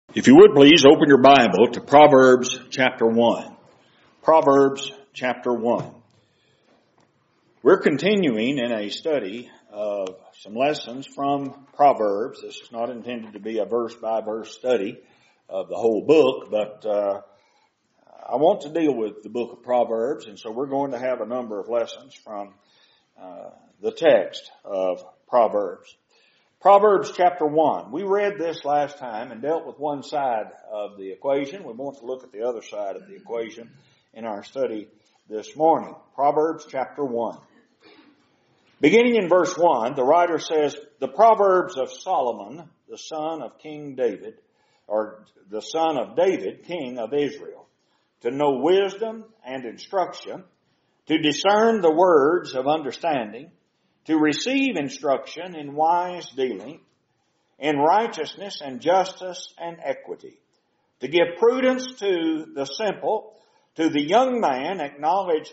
If you would please open your Bible to Proverbs chapter 1. Proverbs chapter 1. We're continuing in a study of some lessons from Proverbs. This is not intended to be a verse-by-verse study of the whole book, but I want to deal with the book of Proverbs, and so we're going to have a number of lessons from the text of Proverbs. Proverbs chapter 1. We read this last time and dealt with one side of the equation. We want to look at the other side of the equation in our study this morning. Proverbs chapter 1. Beginning in verse 1, the writer says, "The Proverbs of Solomon, the son of King David, or the son of David, king of Israel, to know wisdom and instruction, to discern the words of understanding, to receive instruction in wise dealing, in righteousness and justice and equity, to give prudence to the simple, to the young man knowledge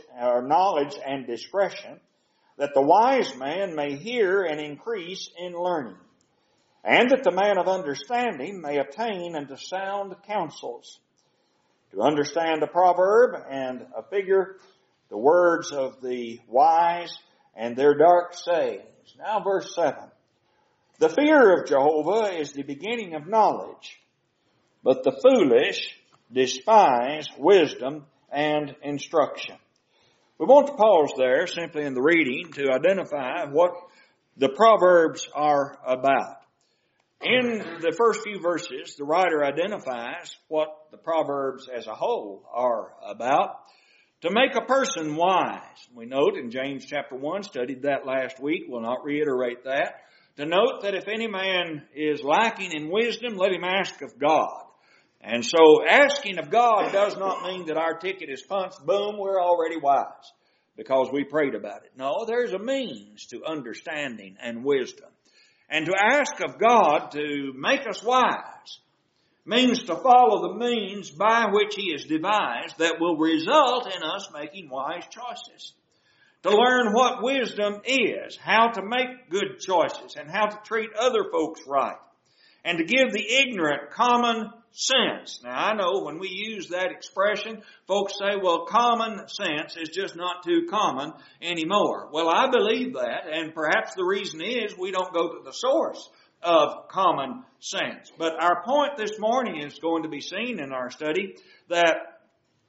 and discretion, that the wise man may hear and increase in learning, and that the man of understanding may attain unto sound counsels, to understand a proverb and a figure, the words of the wise, and their dark sayings." Now verse 7. "The fear of Jehovah is the beginning of knowledge, but the foolish despise wisdom and instruction." We want to pause there simply in the reading to identify what the Proverbs are about. In the first few verses, the writer identifies what the Proverbs as a whole are about. To make a person wise. We note in James chapter 1, studied that last week, we'll not reiterate that. To note that if any man is lacking in wisdom, let him ask of God. And so asking of God does not mean that our ticket is punched, boom, we're already wise because we prayed about it. No, there's a means to understanding and wisdom. And to ask of God to make us wise means to follow the means by which He has devised that will result in us making wise choices. To learn what wisdom is, how to make good choices, and how to treat other folks right. And to give the ignorant common sense. Now I know when we use that expression, folks say, well, common sense is just not too common anymore. Well, I believe that, and perhaps the reason is we don't go to the source of common sense. But our point this morning is going to be seen in our study that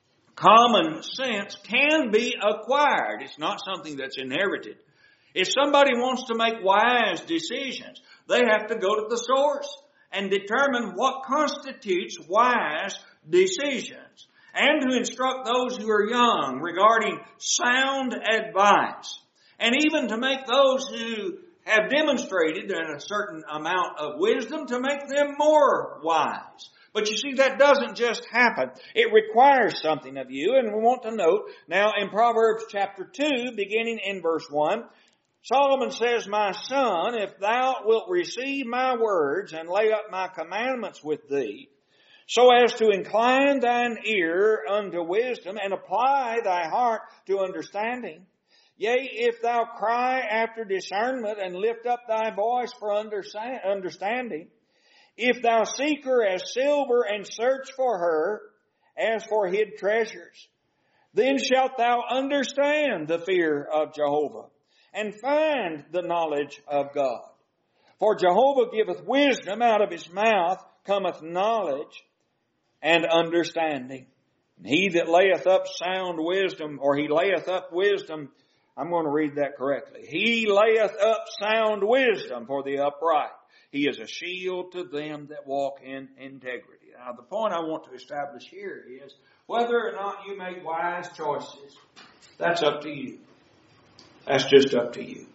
common sense can be acquired. It's not something that's inherited. If somebody wants to make wise decisions, they have to go to the source and determine what constitutes wise decisions, and to instruct those who are young regarding sound advice, and even to make those who have demonstrated a certain amount of wisdom to make them more wise. But you see, that doesn't just happen. It requires something of you, and we want to note now in Proverbs chapter 2, beginning in verse 1, Solomon says, "My son, if thou wilt receive my words and lay up my commandments with thee, so as to incline thine ear unto wisdom and apply thy heart to understanding, yea, if thou cry after discernment and lift up thy voice for understanding, if thou seek her as silver and search for her as for hid treasures, then shalt thou understand the fear of Jehovah and find the knowledge of God. For Jehovah giveth wisdom, out of his mouth cometh knowledge and understanding. And he that layeth up sound wisdom, or he layeth up wisdom," I'm going to read that correctly. "He layeth up sound wisdom for the upright. He is a shield to them that walk in integrity." Now, the point I want to establish here is whether or not you make wise choices, that's up to you. That's just up to you.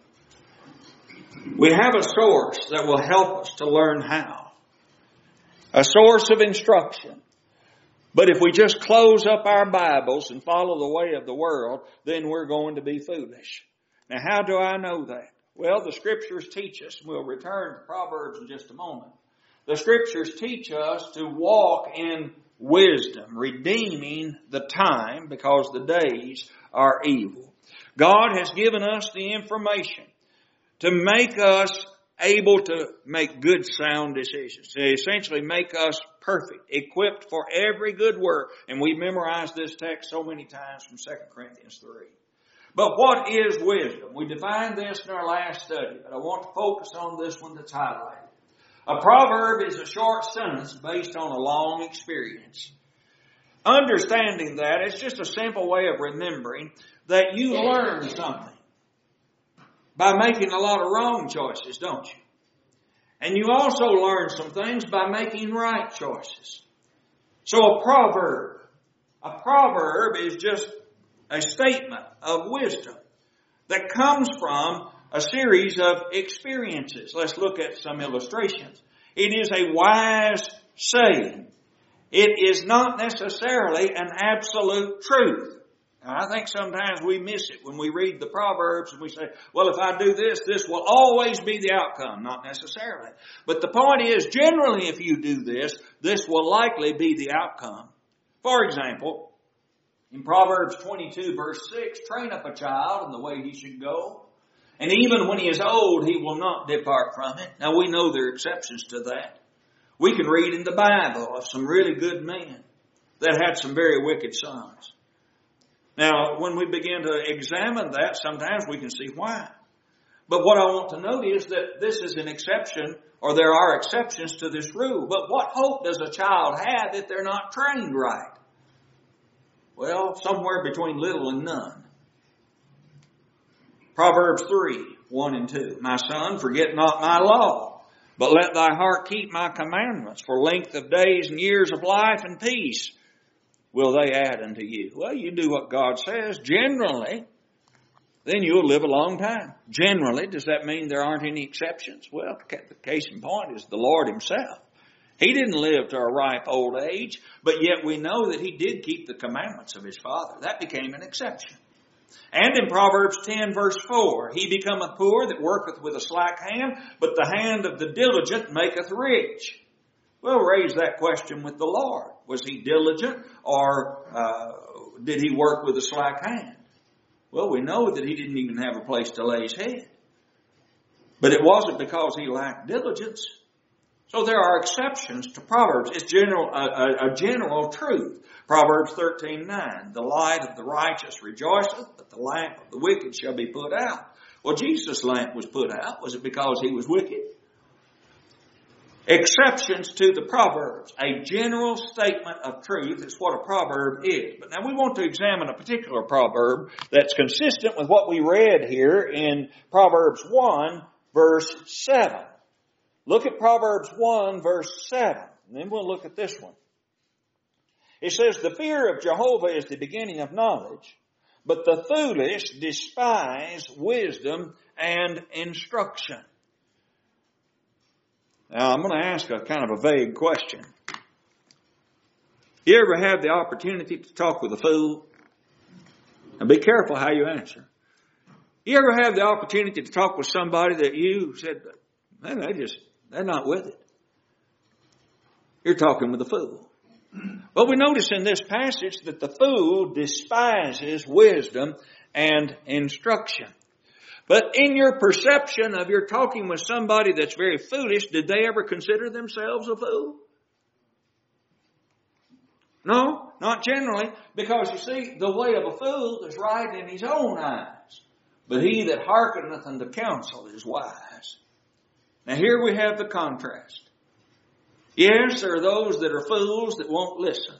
We have a source that will help us to learn how. A source of instruction. But if we just close up our Bibles and follow the way of the world, then we're going to be foolish. Now, how do I know that? Well, the Scriptures teach us, and we'll return to Proverbs in just a moment. The Scriptures teach us to walk in wisdom, redeeming the time because the days are evil. God has given us the information to make us able to make good, sound decisions. They essentially make us perfect, equipped for every good work. And we memorized this text so many times from 2 Corinthians 3. But what is wisdom? We defined this in our last study, but I want to focus on this one that's highlighted. A proverb is a short sentence based on a long experience. Understanding that, it's just a simple way of remembering that you learn something by making a lot of wrong choices, don't you? And you also learn some things by making right choices. So a proverb is just a statement of wisdom that comes from a series of experiences. Let's look at some illustrations. It is a wise saying. It is not necessarily an absolute truth. Now, I think sometimes we miss it when we read the Proverbs and we say, well, if I do this, this will always be the outcome. Not necessarily. But the point is, generally, if you do this, this will likely be the outcome. For example, in Proverbs 22 verse 6, train up a child in the way he should go. And even when he is old, he will not depart from it. Now, we know there are exceptions to that. We can read in the Bible of some really good men that had some very wicked sons. Now, when we begin to examine that, sometimes we can see why. But what I want to note is that this is an exception, or there are exceptions to this rule. But what hope does a child have if they're not trained right? Well, somewhere between little and none. Proverbs 3, 1 and 2. My son, forget not my law, but let thy heart keep my commandments. For length of days and years of life and peace will they add unto you. Well, you do what God says. Generally, then you'll live a long time. Generally, does that mean there aren't any exceptions? Well, the case in point is the Lord Himself. He didn't live to a ripe old age, but yet we know that He did keep the commandments of His Father. That became an exception. And in Proverbs 10 verse 4, he becometh poor that worketh with a slack hand, but the hand of the diligent maketh rich. We'll raise that question with the Lord. Was he diligent or did he work with a slack hand? Well, we know that he didn't even have a place to lay his head. But it wasn't because he lacked diligence. So there are exceptions to Proverbs. It's a general truth. Proverbs 13:9, the light of the righteous rejoiceth, but the lamp of the wicked shall be put out. Well, Jesus' lamp was put out. Was it because he was wicked? Exceptions to the Proverbs. A general statement of truth is what a proverb is. But now we want to examine a particular proverb that's consistent with what we read here in Proverbs 1 verse 7. Look at Proverbs 1 verse 7. And then we'll look at this one. It says, the fear of Jehovah is the beginning of knowledge, but the foolish despise wisdom and instruction. Now, I'm going to ask a kind of a vague question. You ever have the opportunity to talk with a fool? Now, be careful how you answer. You ever have the opportunity to talk with somebody that you said, man, they're not with it? You're talking with a fool. Well, we notice in this passage that the fool despises wisdom and instruction. But in your perception of your talking with somebody that's very foolish, did they ever consider themselves a fool? No, not generally. Because you see, the way of a fool is right in his own eyes. But he that hearkeneth unto counsel is wise. Now here we have the contrast. Yes, there are those that are fools that won't listen.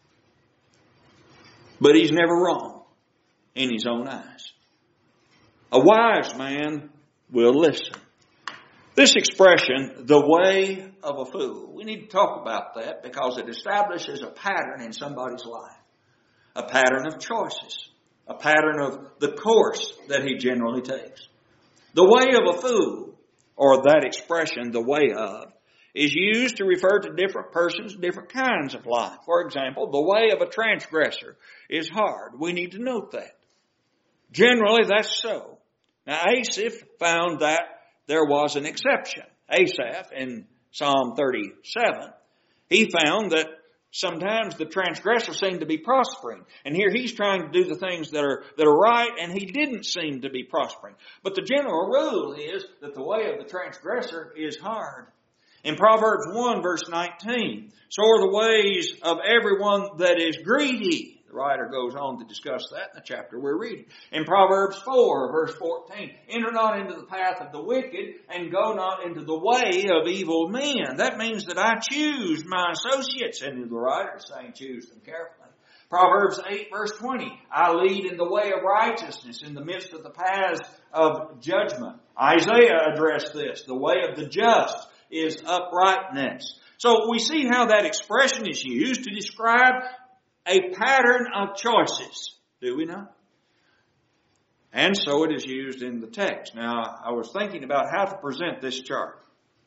But he's never wrong in his own eyes. A wise man will listen. This expression, the way of a fool, we need to talk about that because it establishes a pattern in somebody's life. A pattern of choices. A pattern of the course that he generally takes. The way of a fool, or that expression, the way of, is used to refer to different persons, different kinds of life. For example, the way of a transgressor is hard. We need to note that. Generally, that's so. Now, Asaph found that there was an exception. Asaph, in Psalm 37, he found that sometimes the transgressor seemed to be prospering. And here he's trying to do the things that are right, and he didn't seem to be prospering. But the general rule is that the way of the transgressor is hard. In Proverbs 1 verse 19, so are the ways of everyone that is greedy. The writer goes on to discuss that in the chapter we're reading. In Proverbs 4 verse 14, enter not into the path of the wicked and go not into the way of evil men. That means that I choose my associates, and the writer is saying choose them carefully. Proverbs 8 verse 20, I lead in the way of righteousness in the midst of the paths of judgment. Isaiah addressed this. The way of the just is uprightness. So we see how that expression is used to describe a pattern of choices, do we not? And so it is used in the text. Now, I was thinking about how to present this chart.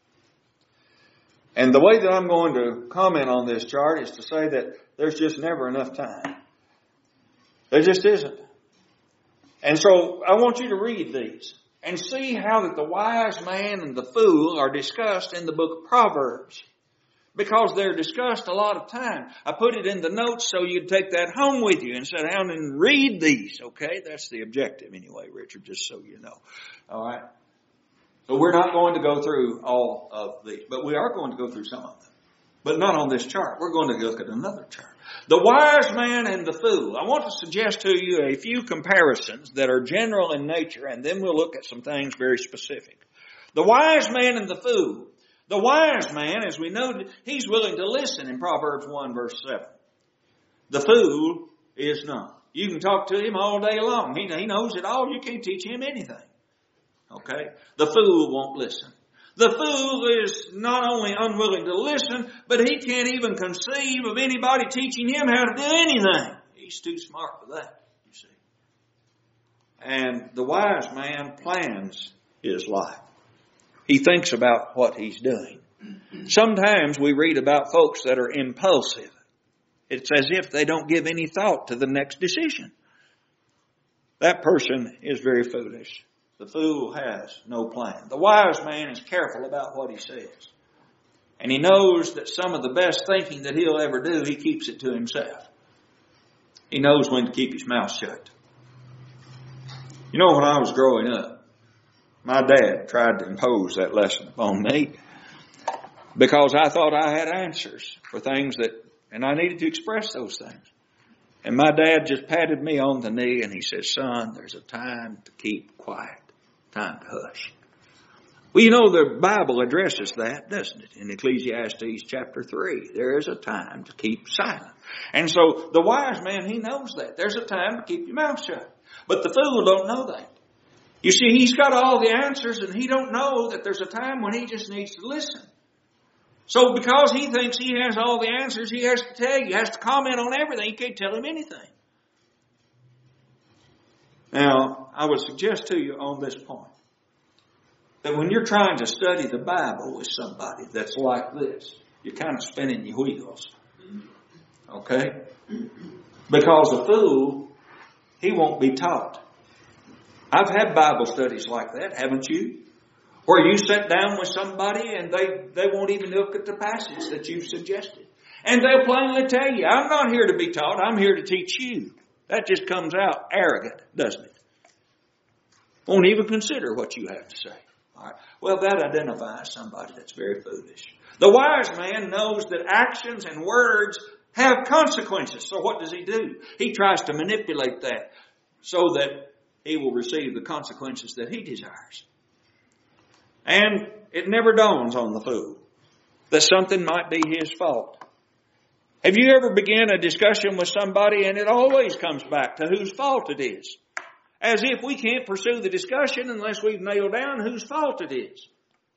And the way that I'm going to comment on this chart is to say that there's just never enough time. There just isn't. And so I want you to read these and see how that the wise man and the fool are discussed in the book of Proverbs. Because they're discussed a lot of time. I put it in the notes so you'd take that home with you and sit down and read these. Okay? That's the objective anyway, Richard, just so you know. All right? So we're not going to go through all of these, but we are going to go through some of them. But not on this chart. We're going to look at another chart. The wise man and the fool. I want to suggest to you a few comparisons that are general in nature, and then we'll look at some things very specific. The wise man and the fool. The wise man, as we know, he's willing to listen in Proverbs 1 verse 7. The fool is not. You can talk to him all day long. He knows it all. You can't teach him anything. Okay? The fool won't listen. The fool is not only unwilling to listen, but he can't even conceive of anybody teaching him how to do anything. He's too smart for that, you see. And the wise man plans his life. He thinks about what he's doing. Sometimes we read about folks that are impulsive. It's as if they don't give any thought to the next decision. That person is very foolish. The fool has no plan. The wise man is careful about what he says. And he knows that some of the best thinking that he'll ever do, he keeps it to himself. He knows when to keep his mouth shut. You know, when I was growing up, my dad tried to impose that lesson upon me because I thought I had answers for things and I needed to express those things. And my dad just patted me on the knee and he said, son, there's a time to keep quiet, time to hush. Well, you know, the Bible addresses that, doesn't it? In Ecclesiastes chapter 3, there is a time to keep silent. And so the wise man, he knows that. There's a time to keep your mouth shut. But the fool don't know that. You see, he's got all the answers and he don't know that there's a time when he just needs to listen. So because he thinks he has all the answers, he has to tell you, he has to comment on everything. You can't tell him anything. Now, I would suggest to you on this point that when you're trying to study the Bible with somebody that's like this, you're kind of spinning your wheels. Okay? Because a fool, he won't be taught. I've had Bible studies like that, haven't you? Where you sit down with somebody and they won't even look at the passage that you've suggested. And they'll plainly tell you, I'm not here to be taught, I'm here to teach you. That just comes out arrogant, doesn't it? Won't even consider what you have to say. All right. Well, that identifies somebody that's very foolish. The wise man knows that actions and words have consequences. So what does he do? He tries to manipulate that so that he will receive the consequences that he desires. And it never dawns on the fool that something might be his fault. Have you ever begun a discussion with somebody and it always comes back to whose fault it is? As if we can't pursue the discussion unless we've nailed down whose fault it is.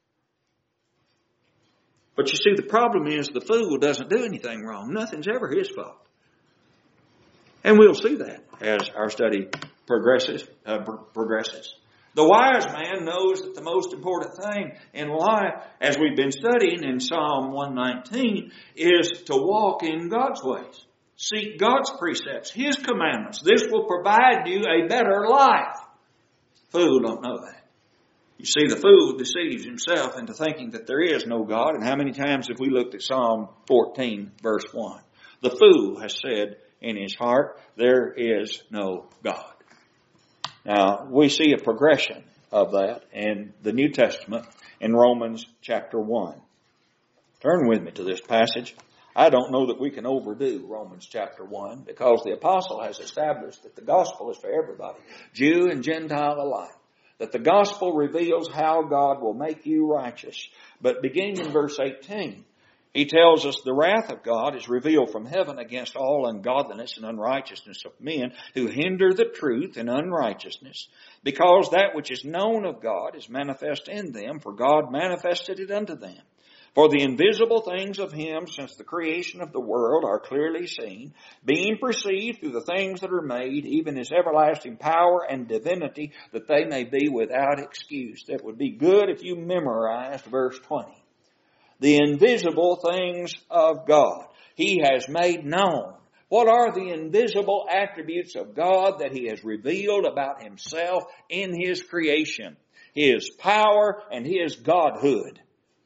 But you see, the problem is the fool doesn't do anything wrong. Nothing's ever his fault. And we'll see that as our study progresses. The wise man knows that the most important thing in life, as we've been studying in Psalm 119, is to walk in God's ways. Seek God's precepts, His commandments. This will provide you a better life. Fool don't know that. You see, the fool deceives himself into thinking that there is no God. And how many times have we looked at Psalm 14, verse 1? The fool has said in his heart, there is no God. Now, we see a progression of that in the New Testament in Romans chapter 1. Turn with me to this passage. I don't know that we can overdo Romans chapter 1 because the apostle has established that the gospel is for everybody, Jew and Gentile alike. That the gospel reveals how God will make you righteous. But beginning in verse 18, he tells us the wrath of God is revealed from heaven against all ungodliness and unrighteousness of men who hinder the truth in unrighteousness, because that which is known of God is manifest in them, for God manifested it unto them. For the invisible things of Him since the creation of the world are clearly seen, being perceived through the things that are made, even His everlasting power and divinity, that they may be without excuse. That would be good if you memorized verse 20. The invisible things of God He has made known. What are the invisible attributes of God that He has revealed about Himself in His creation? His power and His Godhood.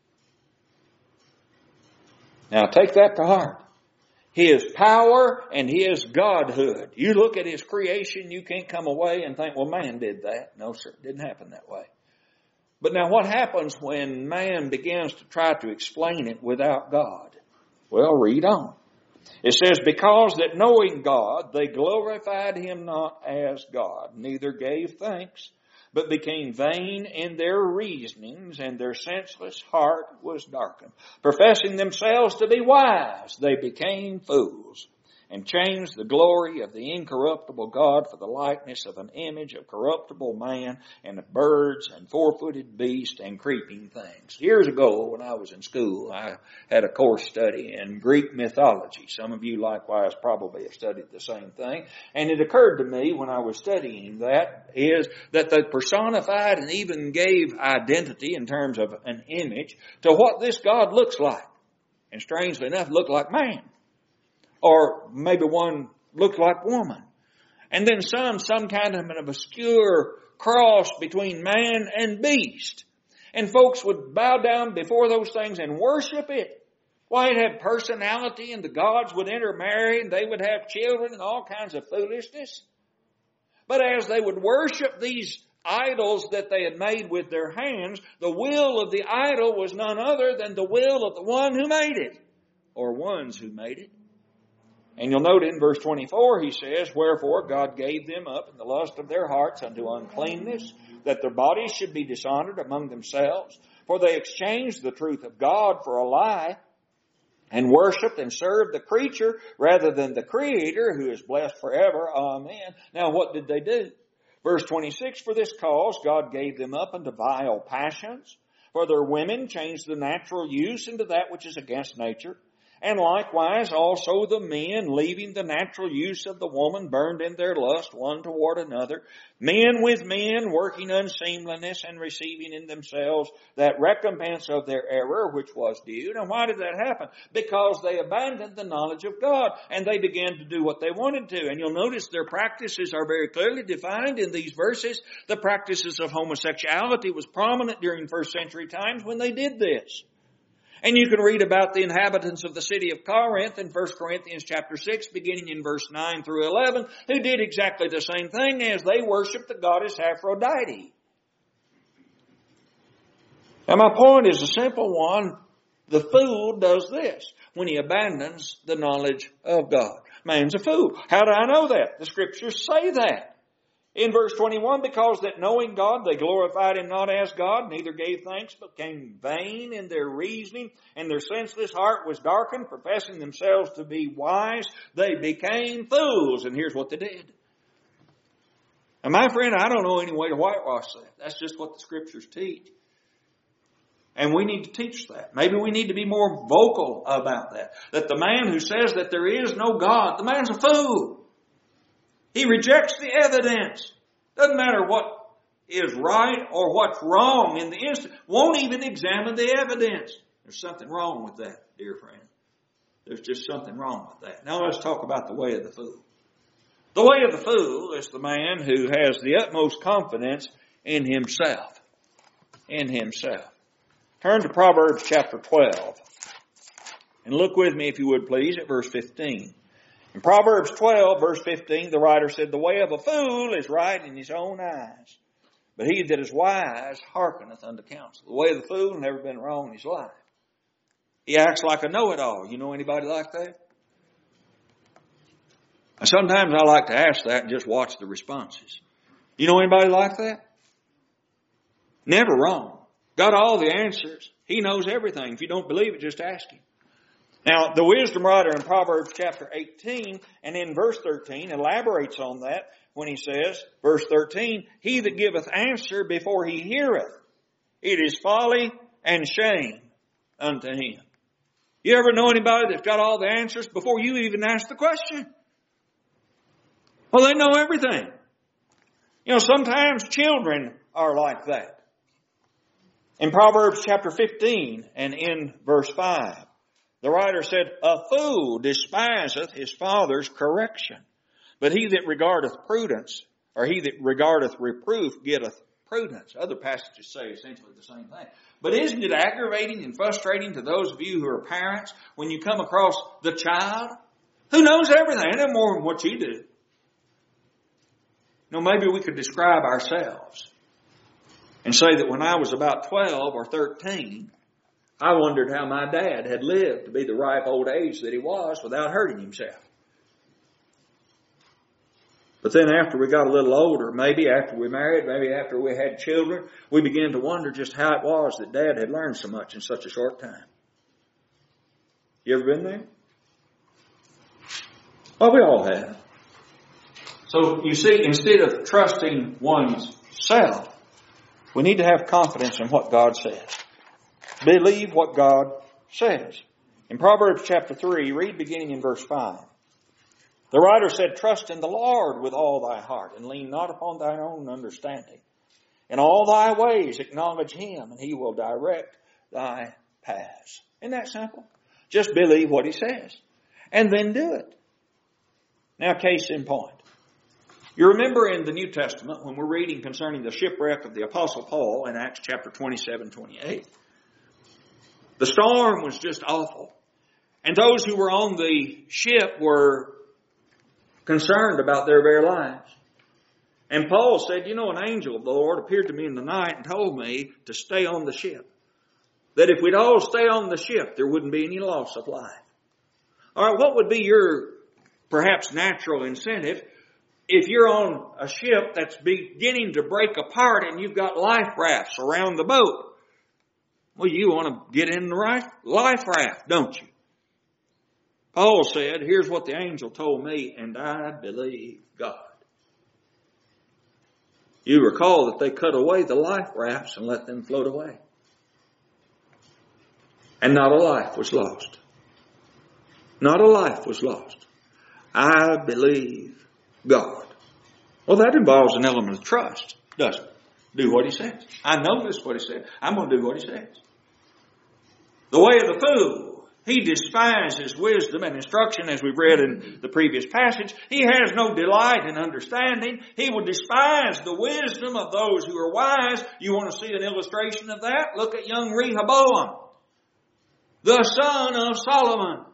Now take that to heart. His power and His Godhood. You look at His creation, you can't come away and think, well, man did that. No, sir, it didn't happen that way. But now what happens when man begins to try to explain it without God? Well, read on. It says, because that knowing God, they glorified Him not as God, neither gave thanks, but became vain in their reasonings, and their senseless heart was darkened. Professing themselves to be wise, they became fools, and changed the glory of the incorruptible God for the likeness of an image of corruptible man, and of birds, and four-footed beasts, and creeping things. Years ago, when I was in school, I had a course study in Greek mythology. Some of you likewise probably have studied the same thing. And it occurred to me when I was studying that is that they personified and even gave identity in terms of an image to what this God looks like. And strangely enough, looked like man. Or maybe one looked like woman. And then some kind of an obscure cross between man and beast. And folks would bow down before those things and worship it. Why, it had personality, and the gods would intermarry, and they would have children and all kinds of foolishness. But as they would worship these idols that they had made with their hands, the will of the idol was none other than the will of the one who made it, or ones who made it. And you'll note in verse 24, he says, wherefore God gave them up in the lust of their hearts unto uncleanness, that their bodies should be dishonored among themselves. For they exchanged the truth of God for a lie, and worshipped and served the creature rather than the Creator, who is blessed forever. Amen. Now what did they do? Verse 26, for this cause God gave them up unto vile passions. For their women changed the natural use into that which is against nature. And likewise also the men, leaving the natural use of the woman, burned in their lust one toward another. Men with men, working unseemliness, and receiving in themselves that recompense of their error, which was due. Now why did that happen? Because they abandoned the knowledge of God, and they began to do what they wanted to. And you'll notice their practices are very clearly defined in these verses. The practices of homosexuality was prominent during first century times when they did this. And you can read about the inhabitants of the city of Corinth in 1 Corinthians chapter 6, beginning in verse 9 through 11, who did exactly the same thing as they worshiped the goddess Aphrodite. Now my point is a simple one. The fool does this when he abandons the knowledge of God. Man's a fool. How do I know that? The scriptures say that. In verse 21, because that knowing God, they glorified Him not as God, neither gave thanks, but became vain in their reasoning, and their senseless heart was darkened, professing themselves to be wise, they became fools. And here's what they did. And my friend, I don't know any way to whitewash that. That's just what the scriptures teach. And we need to teach that. Maybe we need to be more vocal about that. That the man who says that there is no God, the man's a fool. He rejects the evidence. Doesn't matter what is right or what's wrong in the instant. Won't even examine the evidence. There's something wrong with that, dear friend. There's just something wrong with that. Now let's talk about the way of the fool. The way of the fool is the man who has the utmost confidence in himself. In himself. Turn to Proverbs chapter 12. And look with me, if you would please, at verse 15. In Proverbs 12, verse 15, the writer said, "The way of a fool is right in his own eyes, but he that is wise hearkeneth unto counsel." The way of the fool has never been wrong in his life. He acts like a know-it-all. You know anybody like that? Sometimes I like to ask that and just watch the responses. You know anybody like that? Never wrong. Got all the answers. He knows everything. If you don't believe it, just ask him. Now, the wisdom writer in Proverbs chapter 18 and in verse 13 elaborates on that when he says, verse 13, "He that giveth answer before he heareth, it is folly and shame unto him." You ever know anybody that's got all the answers before you even ask the question? Well, they know everything. You know, sometimes children are like that. In Proverbs chapter 15 and in verse 5, the writer said, "A fool despiseth his father's correction, but he that regardeth prudence, or he that regardeth reproof, getteth prudence." Other passages say essentially the same thing. But isn't it aggravating and frustrating to those of you who are parents when you come across the child who knows everything, no more than what you do? You know, maybe we could describe ourselves and say that when I was about 12 or 13, I wondered how my dad had lived to be the ripe old age that he was without hurting himself. But then after we got a little older, maybe after we married, maybe after we had children, we began to wonder just how it was that Dad had learned so much in such a short time. You ever been there? Well, we all have. So you see, instead of trusting one's self, we need to have confidence in what God says. Believe what God says. In Proverbs chapter 3, read beginning in verse 5. The writer said, "Trust in the Lord with all thy heart, and lean not upon thine own understanding. In all thy ways acknowledge him, and he will direct thy paths." Isn't that simple? Just believe what he says, and then do it. Now, case in point. You remember in the New Testament, when we're reading concerning the shipwreck of the Apostle Paul in Acts chapter 27-28, the storm was just awful. And those who were on the ship were concerned about their very lives. And Paul said, "You know, an angel of the Lord appeared to me in the night and told me to stay on the ship. That if we'd all stay on the ship, there wouldn't be any loss of life." All right, what would be your perhaps natural incentive if you're on a ship that's beginning to break apart and you've got life rafts around the boat? Well, you want to get in the life raft, don't you? Paul said, "Here's what the angel told me, and I believe God." You recall that they cut away the life rafts and let them float away. And not a life was lost. Not a life was lost. I believe God. Well, that involves an element of trust, doesn't it? Do what he says. I know this is what he said. I'm going to do what he says. The way of the fool, he despises wisdom and instruction, as we've read in the previous passage. He has no delight in understanding. He will despise the wisdom of those who are wise. You want to see an illustration of that? Look at young Rehoboam, the son of Solomon,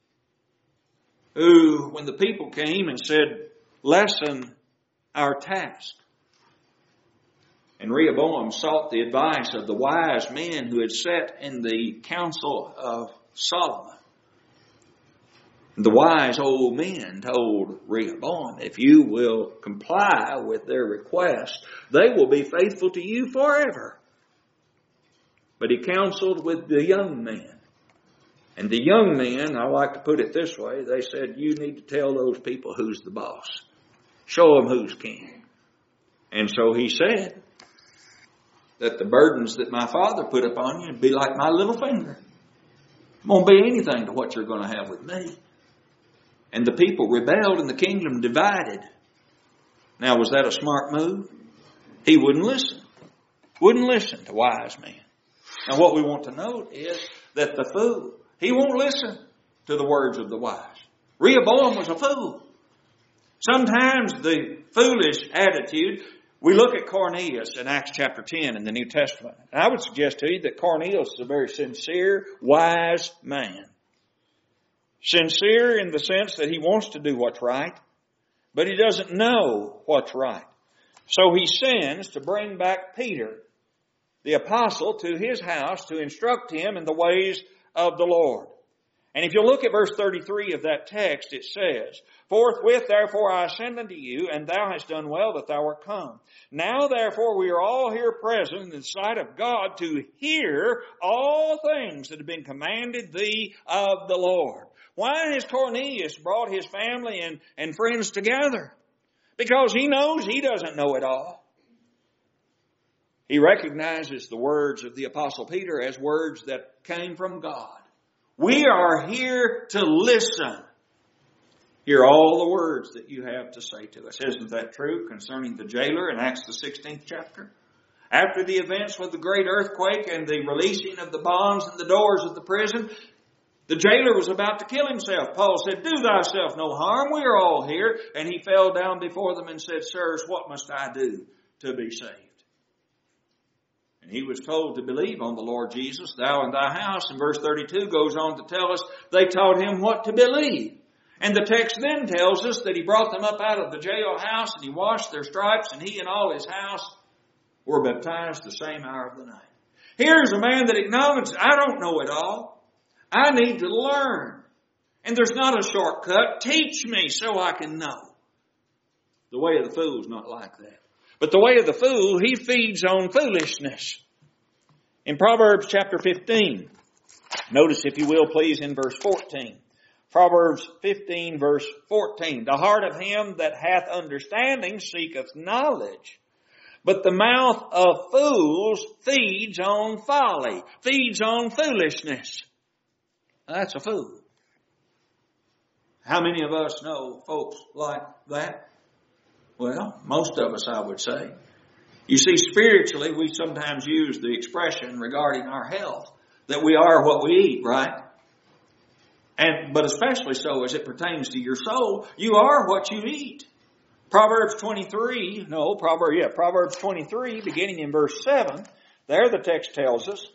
who, when the people came and said, "Lessen our task," and Rehoboam sought the advice of the wise men who had sat in the council of Solomon. The wise old men told Rehoboam, "If you will comply with their request, they will be faithful to you forever." But he counseled with the young men. And the young men, I like to put it this way, they said, "You need to tell those people who's the boss. Show them who's king." And so he said that the burdens that my father put upon you would be like my little finger. It won't be anything to what you're going to have with me. And the people rebelled and the kingdom divided. Now, was that a smart move? He wouldn't listen. Wouldn't listen to wise men. Now, what we want to note is that the fool, he won't listen to the words of the wise. Rehoboam was a fool. Sometimes the foolish attitude, we look at Cornelius in Acts chapter 10 in the New Testament. And I would suggest to you that Cornelius is a very sincere, wise man. Sincere in the sense that he wants to do what's right, but he doesn't know what's right. So he sends to bring back Peter, the apostle, to his house to instruct him in the ways of the Lord. And if you look at verse 33 of that text, it says, Forthwith, therefore, I send unto you, and thou hast done well that thou art come. Now, therefore, we are all here present in the sight of God to hear all things that have been commanded thee of the Lord. Why has Cornelius brought his family and friends together? Because he knows he doesn't know it all. He recognizes the words of the Apostle Peter as words that came from God. We are here to listen. Hear all the words that you have to say to us. Isn't that true concerning the jailer in Acts the 16th chapter? After the events with the great earthquake and the releasing of the bonds and the doors of the prison, the jailer was about to kill himself. Paul said, Do thyself no harm, we are all here. And he fell down before them and said, Sirs, what must I do to be saved? And he was told to believe on the Lord Jesus, thou and thy house. And verse 32 goes on to tell us they taught him what to believe. And the text then tells us that he brought them up out of the jailhouse and he washed their stripes, and he and all his house were baptized the same hour of the night. Here's a man that acknowledges, I don't know it all. I need to learn. And there's not a shortcut. Teach me so I can know. The way of the fool is not like that. But the way of the fool, he feeds on foolishness. In Proverbs chapter 15, notice if you will please in verse 14. Proverbs 15 verse 14. The heart of him that hath understanding seeketh knowledge, but the mouth of fools feeds on folly, feeds on foolishness. That's a fool. How many of us know folks like that? Well, most of us, I would say. You see, spiritually, we sometimes use the expression regarding our health that we are what we eat, right? But especially so as it pertains to your soul, you are what you eat. Proverbs 23, beginning in verse 7, there the text tells us,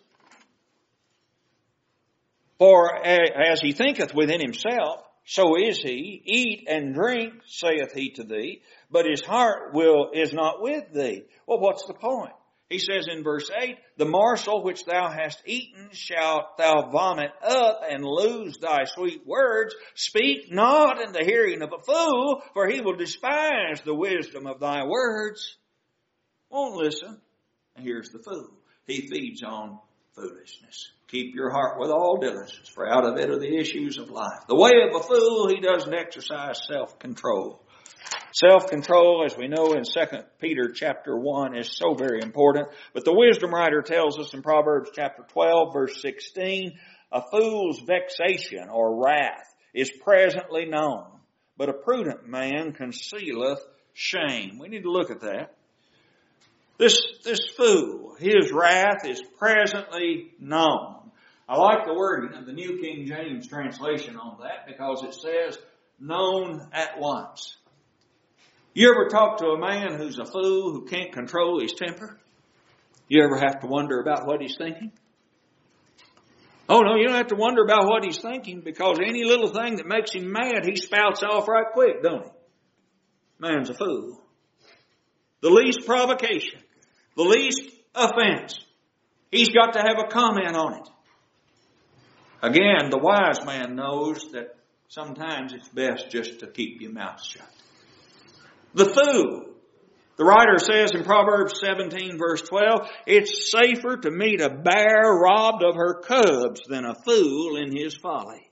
For as he thinketh within himself, so is he. Eat and drink, saith he to thee, but his heart is not with thee. Well, what's the point? He says in verse 8, The morsel which thou hast eaten shalt thou vomit up and lose thy sweet words. Speak not in the hearing of a fool, for he will despise the wisdom of thy words. Won't listen. And here's the fool. He feeds on foolishness. Keep your heart with all diligence, for out of it are the issues of life. The way of a fool, he doesn't exercise self-control. Self-control, as we know in 2 Peter chapter 1, is so very important. But the wisdom writer tells us in Proverbs chapter 12, verse 16, A fool's vexation or wrath is presently known, but a prudent man concealeth shame. We need to look at that. This fool, his wrath is presently known. I like the wording of the New King James translation on that because it says, known at once. You ever talk to a man who's a fool who can't control his temper? You ever have to wonder about what he's thinking? Oh no, you don't have to wonder about what he's thinking because any little thing that makes him mad, he spouts off right quick, don't he? Man's a fool. The least provocation, the least offense, he's got to have a comment on it. Again, the wise man knows that sometimes it's best just to keep your mouth shut. The fool. The writer says in Proverbs 17 verse 12, it's safer to meet a bear robbed of her cubs than a fool in his folly.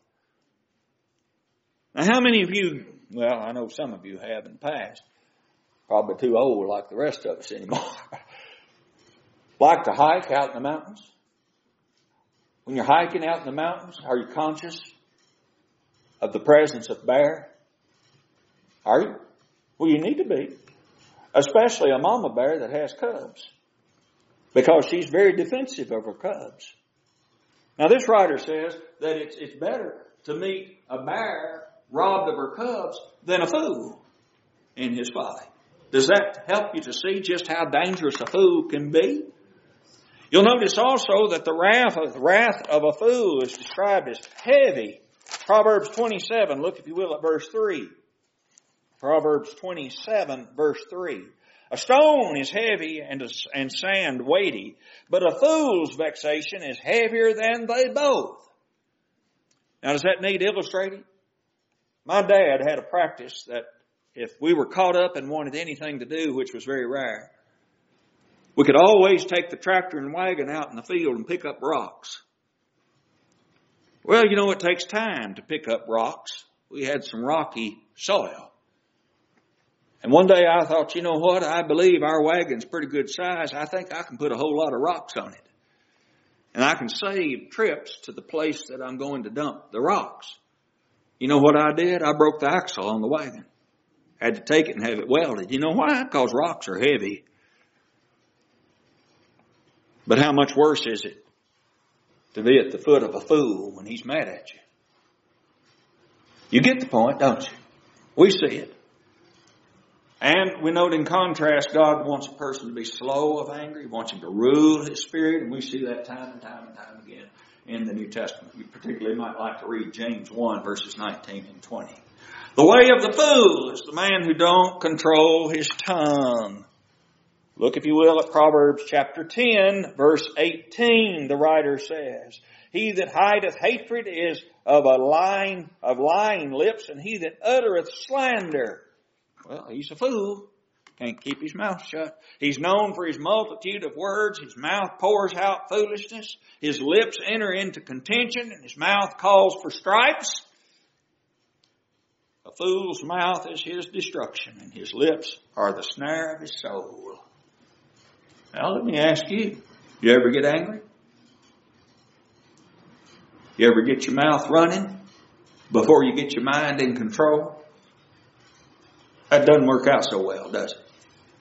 Now how many of you, well I know some of you have in the past, probably too old like the rest of us anymore, like to hike out in the mountains? When you're hiking out in the mountains, are you conscious of the presence of bear? Are you? Well, you need to be. Especially a mama bear that has cubs. Because she's very defensive of her cubs. Now this writer says that it's better to meet a bear robbed of her cubs than a fool in his folly. Does that help you to see just how dangerous a fool can be? You'll notice also that the wrath of a fool is described as heavy Proverbs 27, look if you will at verse 3. Proverbs 27, verse 3. A stone is heavy and sand weighty, but a fool's vexation is heavier than they both. Now, does that need illustrating? My dad had a practice that if we were caught up and wanted anything to do, which was very rare, we could always take the tractor and wagon out in the field and pick up rocks. Well, you know, it takes time to pick up rocks. We had some rocky soil. And one day I thought, you know what, I believe our wagon's pretty good size. I think I can put a whole lot of rocks on it. And I can save trips to the place that I'm going to dump the rocks. You know what I did? I broke the axle on the wagon. Had to take it and have it welded. You know why? Because rocks are heavy. But how much worse is it to be at the foot of a fool when he's mad at you? You get the point, don't you? We see it. And we note in contrast, God wants a person to be slow of anger. He wants him to rule his spirit. And we see that time and time and time again in the New Testament. You particularly might like to read James 1, verses 19 and 20. The way of the fool is the man who don't control his tongue. Look, if you will, at Proverbs chapter 10, verse 18. The writer says, he that hideth hatred is of lying lips, and he that uttereth slander. Well, he's a fool. Can't keep his mouth shut. He's known for his multitude of words. His mouth pours out foolishness. His lips enter into contention, and his mouth calls for stripes. A fool's mouth is his destruction, and his lips are the snare of his soul. Now, let me ask you, you ever get angry? You ever get your mouth running before you get your mind in control? That doesn't work out so well, does it?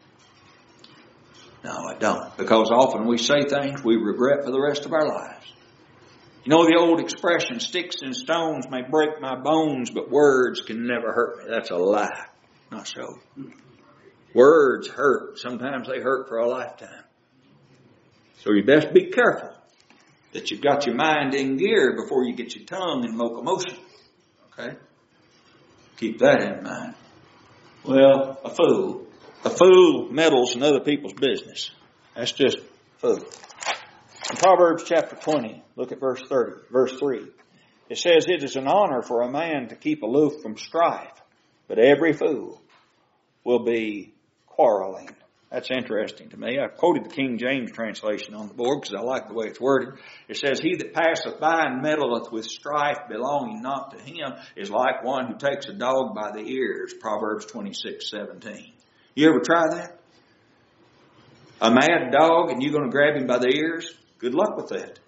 No, it don't. Because often we say things we regret for the rest of our lives. You know the old expression, sticks and stones may break my bones, but words can never hurt me. That's a lie. Not so. Words hurt. Sometimes they hurt for a lifetime. So you best be careful that you've got your mind in gear before you get your tongue in locomotion. Okay? Keep that in mind. Well, a fool meddles in other people's business. That's just fool. In Proverbs chapter 20, look at verse 3. It says, it is an honor for a man to keep aloof from strife, but every fool will be quarreling. That's interesting to me. I quoted the King James translation on the board because I like the way it's worded. It says, he that passeth by and meddleth with strife belonging not to him is like one who takes a dog by the ears. Proverbs 26:17. You ever try that? A mad dog and you're going to grab him by the ears? Good luck with that.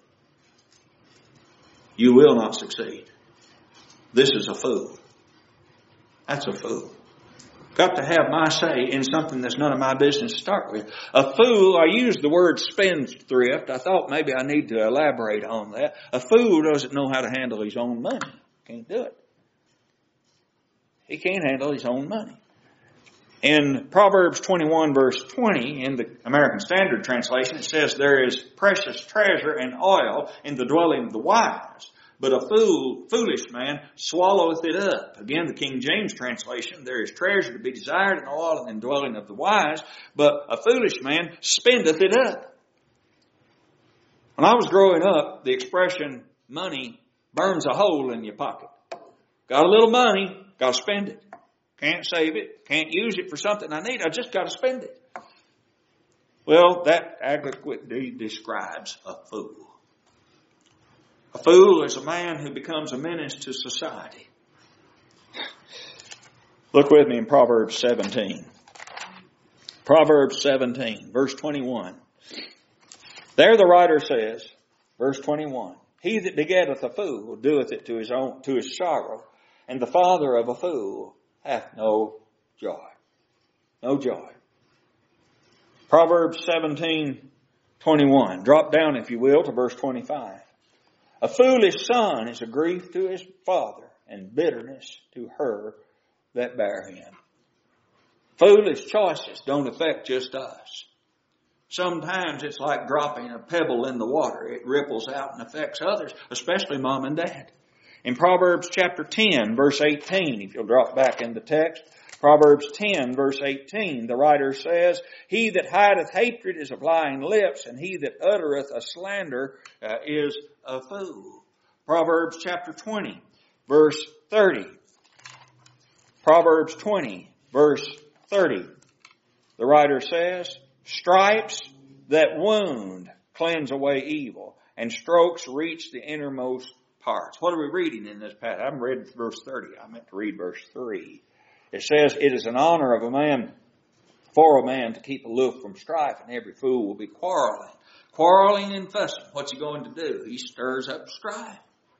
You will not succeed. This is a fool. That's a fool. Got to have my say in something that's none of my business to start with. A fool, I used the word spendthrift. I thought maybe I need to elaborate on that. A fool doesn't know how to handle his own money. Can't do it. He can't handle his own money. In Proverbs 21 verse 20, in the American Standard Translation, it says, there is precious treasure and oil in the dwelling of the wise, but a foolish man swalloweth it up. Again, the King James translation, there is treasure to be desired and oil in the dwelling of the wise, but a foolish man spendeth it up. When I was growing up, the expression, money burns a hole in your pocket. Got a little money, got to spend it. Can't save it, can't use it for something I need, I just got to spend it. Well, that adequately describes a fool. A fool is a man who becomes a menace to society. Look with me in Proverbs 17. Proverbs 17, verse 21. There the writer says, verse 21, he that begetteth a fool doeth it to his sorrow, and the father of a fool hath no joy. No joy. Proverbs 17:21. Drop down, if you will, to verse 25. A foolish son is a grief to his father, and bitterness to her that bare him. Foolish choices don't affect just us. Sometimes it's like dropping a pebble in the water. It ripples out and affects others, especially mom and dad. In Proverbs chapter 10, verse 18, if you'll drop back in the text, Proverbs 10, verse 18, the writer says, "He that hideth hatred is of lying lips, and he that uttereth a slander is a fool." Proverbs chapter 20, verse 30. Proverbs 20, verse 30. The writer says, "Stripes that wound cleanse away evil, and strokes reach the innermost parts." What are we reading in this passage? I haven't read verse 30. I meant to read verse 3. It says, "It is an honor of a man, for a man to keep aloof from strife, and every fool will be quarreling." Quarreling and fussing. What's he going to do? He stirs up strife.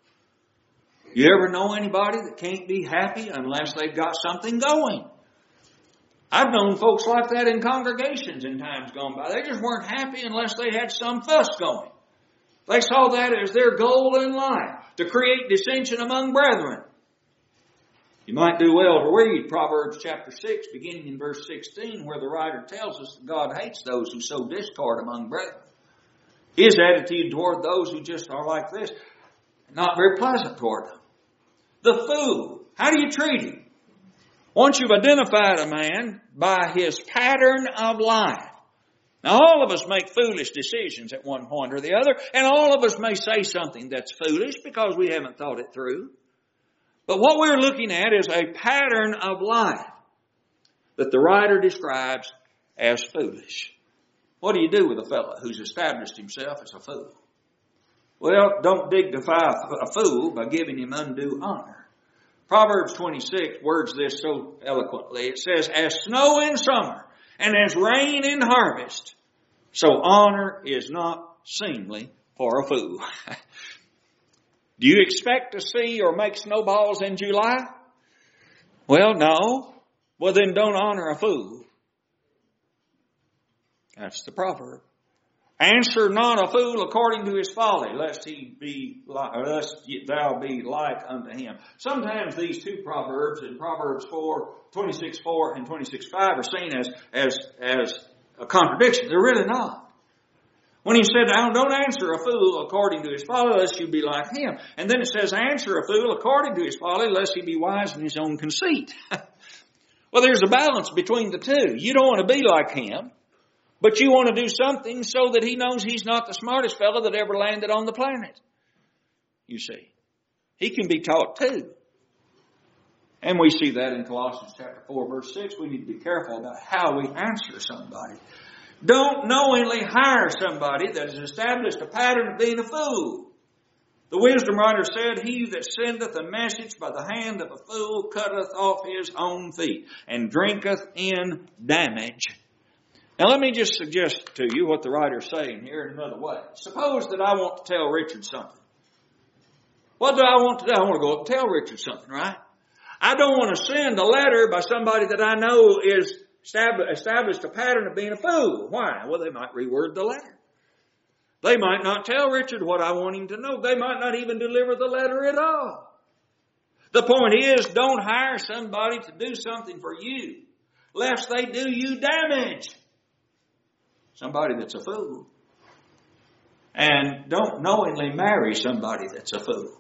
You ever know anybody that can't be happy unless they've got something going? I've known folks like that in congregations in times gone by. They just weren't happy unless they had some fuss going. They saw that as their goal in life, to create dissension among brethren. You might do well to read Proverbs chapter 6, beginning in verse 16, where the writer tells us that God hates those who sow discord among brethren. His attitude toward those who just are like this, not very pleasant toward them. The fool, how do you treat him? Once you've identified a man by his pattern of life. Now all of us make foolish decisions at one point or the other, and all of us may say something that's foolish because we haven't thought it through. But what we're looking at is a pattern of life that the writer describes as foolish. What do you do with a fellow who's established himself as a fool? Well, don't dignify a fool by giving him undue honor. Proverbs 26 words this so eloquently. It says, "As snow in summer and as rain in harvest, so honor is not seemly for a fool." Do you expect to see or make snowballs in July? Well, no. Well, then don't honor a fool. That's the proverb. "Answer not a fool according to his folly, lest thou be like unto him." Sometimes these two proverbs in Proverbs 26:4 and 26:5 are seen as a contradiction. They're really not. When he said, "Don't answer a fool according to his folly, lest you be like him." And then it says, "Answer a fool according to his folly, lest he be wise in his own conceit." Well, there's a balance between the two. You don't want to be like him, but you want to do something so that he knows he's not the smartest fellow that ever landed on the planet. You see, he can be taught too. And we see that in Colossians chapter 4, verse 6. We need to be careful about how we answer somebody. Don't knowingly hire somebody that has established a pattern of being a fool. The wisdom writer said, "He that sendeth a message by the hand of a fool cutteth off his own feet, and drinketh in damage." Now let me just suggest to you what the writer's saying here in another way. Suppose that I want to tell Richard something. What do I want to do? I want to go up and tell Richard something, right? I don't want to send a letter by somebody that I know is established a pattern of being a fool. Why? Well, they might reword the letter. They might not tell Richard what I want him to know. They might not even deliver the letter at all. The point is, don't hire somebody to do something for you, lest they do you damage. Somebody that's a fool. And don't knowingly marry somebody that's a fool.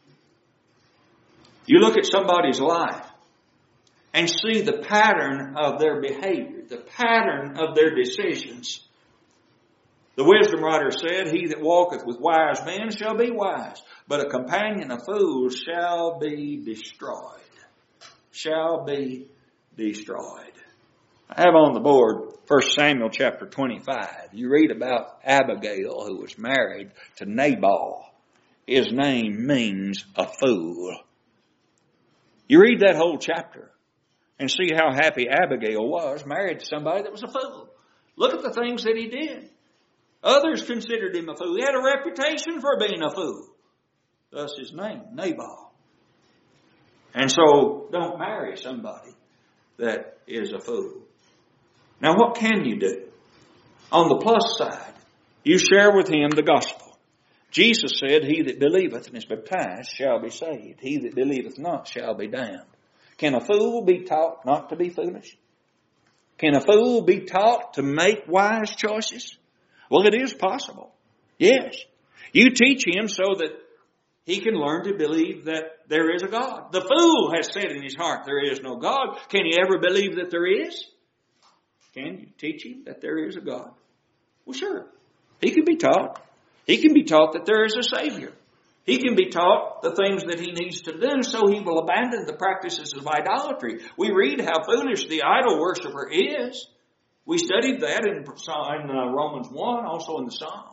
You look at somebody's life and see the pattern of their behavior, the pattern of their decisions. The wisdom writer said, "He that walketh with wise men shall be wise, but a companion of fools shall be destroyed." Shall be destroyed. I have on the board 1 Samuel chapter 25. You read about Abigail, who was married to Nabal. His name means a fool. You read that whole chapter and see how happy Abigail was, married to somebody that was a fool. Look at the things that he did. Others considered him a fool. He had a reputation for being a fool. Thus his name, Nabal. And so don't marry somebody that is a fool. Now what can you do? On the plus side, you share with him the gospel. Jesus said, "He that believeth and is baptized shall be saved. He that believeth not shall be damned." Can a fool be taught not to be foolish? Can a fool be taught to make wise choices? Well, it is possible. Yes. You teach him so that he can learn to believe that there is a God. The fool has said in his heart, there is no God. Can he ever believe that there is? Can you teach him that there is a God? Well, sure. He can be taught. He can be taught that there is a Savior. He can be taught the things that he needs to do so he will abandon the practices of idolatry. We read how foolish the idol worshiper is. We studied that in Romans 1, also in the Psalms.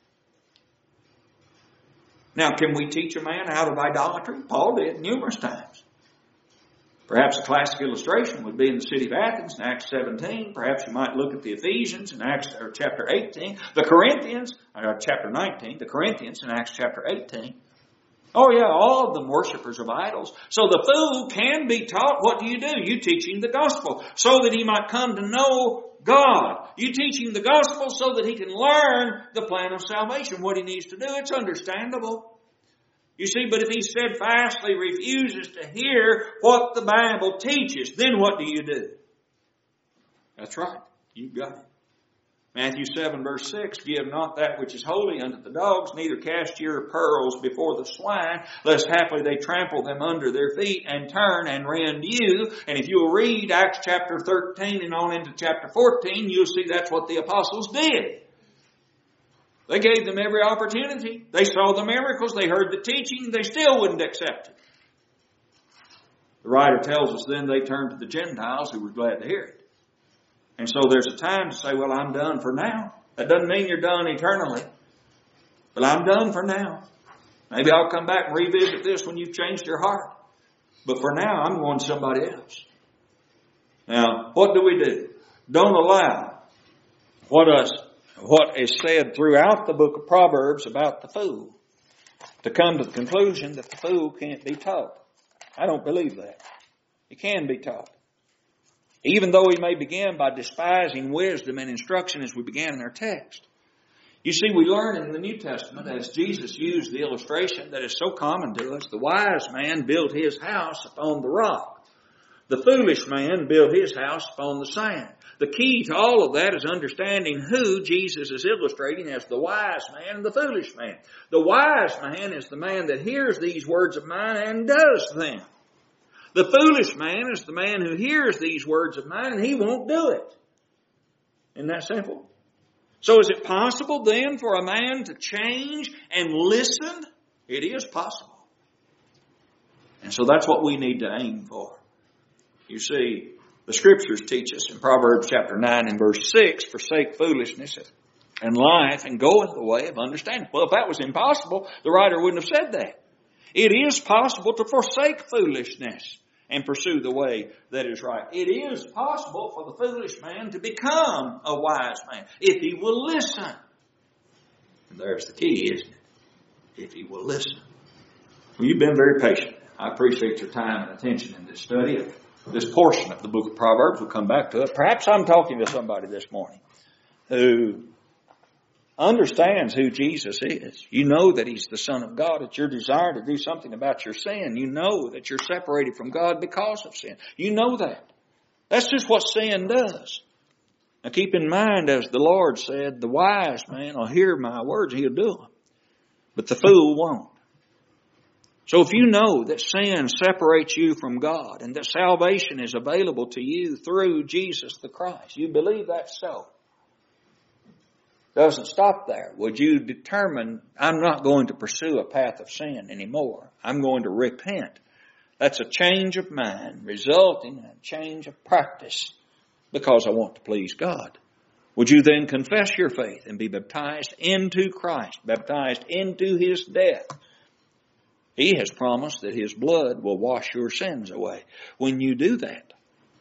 Now, can we teach a man out of idolatry? Paul did numerous times. Perhaps a classic illustration would be in the city of Athens in Acts 17. Perhaps you might look at the Ephesians in Acts chapter 18. The Corinthians, chapter 19. The Corinthians in Acts chapter 18. Oh yeah, all of them worshipers of idols. So the fool can be taught. What do? You teach him the gospel so that he might come to know God. You teach him the gospel so that he can learn the plan of salvation. What he needs to do, it's understandable. You see, but if he steadfastly refuses to hear what the Bible teaches, then what do? That's right. You've got it. Matthew 7 verse 6, give not that which is holy unto the dogs, neither cast your pearls before the swine, lest haply they trample them under their feet and turn and rend you. And if you'll read Acts chapter 13 and on into chapter 14, you'll see that's what the apostles did. They gave them every opportunity. They saw the miracles. They heard the teaching. They still wouldn't accept it. The writer tells us then they turned to the Gentiles who were glad to hear it. And so there's a time to say, well, I'm done for now. That doesn't mean you're done eternally. But I'm done for now. Maybe I'll come back and revisit this when you've changed your heart. But for now, I'm going to somebody else. Now, what do? Don't allow what is said throughout the book of Proverbs about the fool to come to the conclusion that the fool can't be taught. I don't believe that. He can be taught. Even though he may begin by despising wisdom and instruction as we began in our text. You see, we learn in the New Testament, as Jesus used the illustration that is so common to us, the wise man built his house upon the rock. The foolish man built his house upon the sand. The key to all of that is understanding who Jesus is illustrating as the wise man and the foolish man. The wise man is the man that hears these words of mine and does them. The foolish man is the man who hears these words of mine and he won't do it. Isn't that simple? So is it possible then for a man to change and listen? It is possible. And so that's what we need to aim for. You see, the Scriptures teach us in Proverbs chapter 9 and verse 6, forsake foolishness and life and go in the way of understanding. Well, if that was impossible, the writer wouldn't have said that. It is possible to forsake foolishness and pursue the way that is right. It is possible for the foolish man to become a wise man if he will listen. And there's the key, isn't it? If he will listen. Well, you've been very patient. I appreciate your time and attention in this study of this portion of the book of Proverbs. We'll come back to it. Perhaps I'm talking to somebody this morning who understands who Jesus is. You know that He's the Son of God. It's your desire to do something about your sin. You know that you're separated from God because of sin. You know that. That's just what sin does. Now keep in mind, as the Lord said, the wise man will hear my words and he'll do them. But the fool won't. So if you know that sin separates you from God and that salvation is available to you through Jesus the Christ, you believe that's so. Doesn't stop there. Would you determine, I'm not going to pursue a path of sin anymore. I'm going to repent. That's a change of mind resulting in a change of practice because I want to please God. Would you then confess your faith and be baptized into Christ, baptized into His death? He has promised that His blood will wash your sins away. When you do that,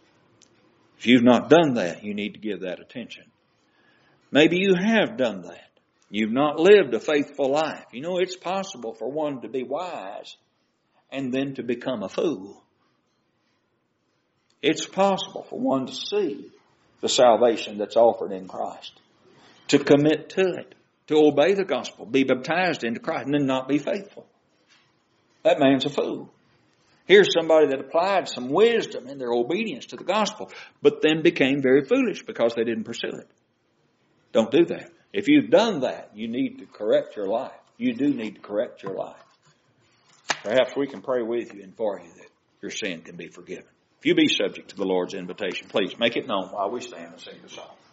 if you've not done that, you need to give that attention. Maybe you have done that. You've not lived a faithful life. You know, it's possible for one to be wise and then to become a fool. It's possible for one to see the salvation that's offered in Christ, to commit to it, to obey the gospel, be baptized into Christ, and then not be faithful. That man's a fool. Here's somebody that applied some wisdom in their obedience to the gospel, but then became very foolish because they didn't pursue it. Don't do that. If you've done that, you need to correct your life. You do need to correct your life. Perhaps we can pray with you and for you that your sin can be forgiven. If you be subject to the Lord's invitation, please make it known while we stand and sing the song.